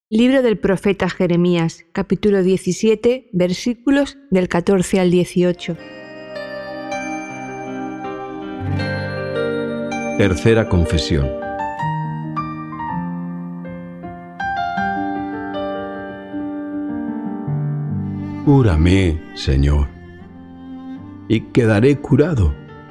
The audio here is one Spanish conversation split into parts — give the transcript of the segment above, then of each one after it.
Libro del profeta Jeremías, capítulo 17, versículos del 14 al 18. Tercera confesión. Cúrame, Señor, y quedaré curado.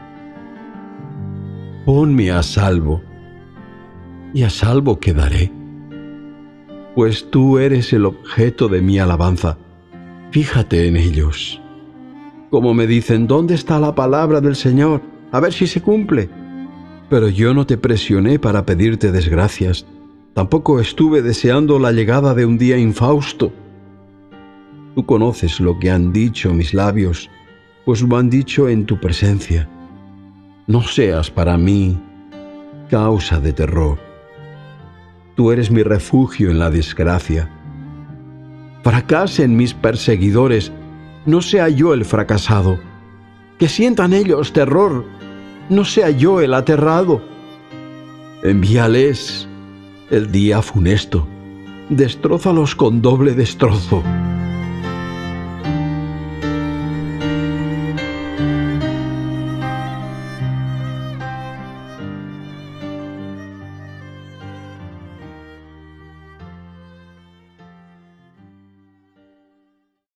Ponme a salvo, y a salvo quedaré. Pues tú eres el objeto de mi alabanza. Fíjate en ellos. Como me dicen, ¿dónde está la palabra del Señor? A ver si se cumple. Pero yo no te presioné para pedirte desgracias. Tampoco estuve deseando la llegada de un día infausto. Tú conoces lo que han dicho mis labios, pues lo han dicho en tu presencia. No seas para mí causa de terror. Tú eres mi refugio en la desgracia. Fracasen mis perseguidores, no sea yo el fracasado. Que sientan ellos terror, no sea yo el aterrado. Envíales el día funesto, destrózalos con doble destrozo.